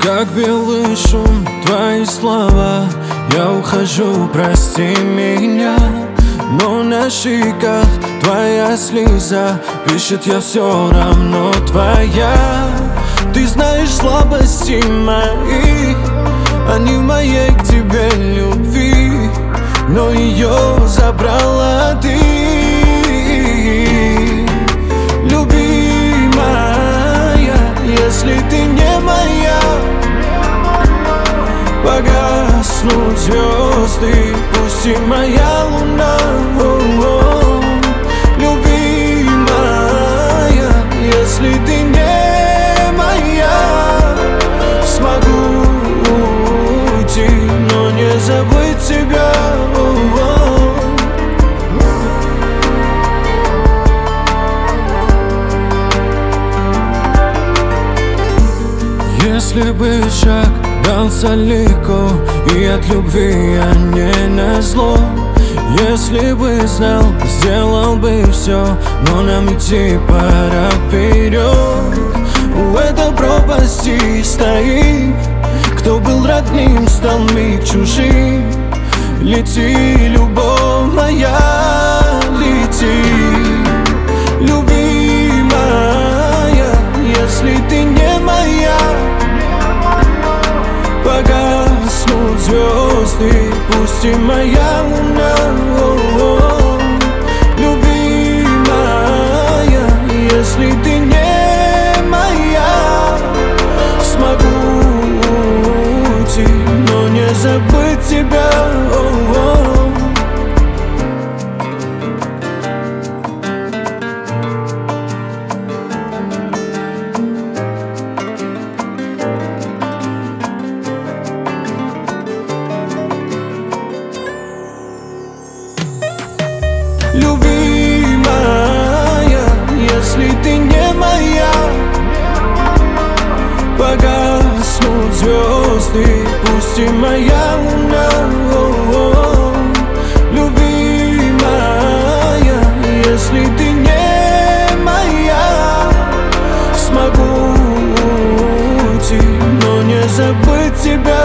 Как белый шум, твои слова. Я ухожу, прости меня. Но на щеках твоя слеза пишет, я все равно твоя. Ты знаешь слабости мои, они в моей к тебе любви, но ее забрала ты. Любимая, если ты не моя, погаснут звезды, пусть и моя луна. Любимая, если ты не моя, смогу уйти, но не забыть тебя. Если бы шаг дался легко, и от любви я не назло, если бы знал, сделал бы все, но нам идти пора вперед. У этой пропасти стоим, кто был родным, стал миг чужим. Лети, любовь моя, лети. Любимая, если ты не моя, погаснут звезды, пусть и моя луна. Любимая, если ты не моя, смогу уйти, но не забыть тебя. Любимая, если ты не моя, погаснут звезды, пусть и моя луна. Любимая, если ты не моя, смогу уйти, но не забыть тебя.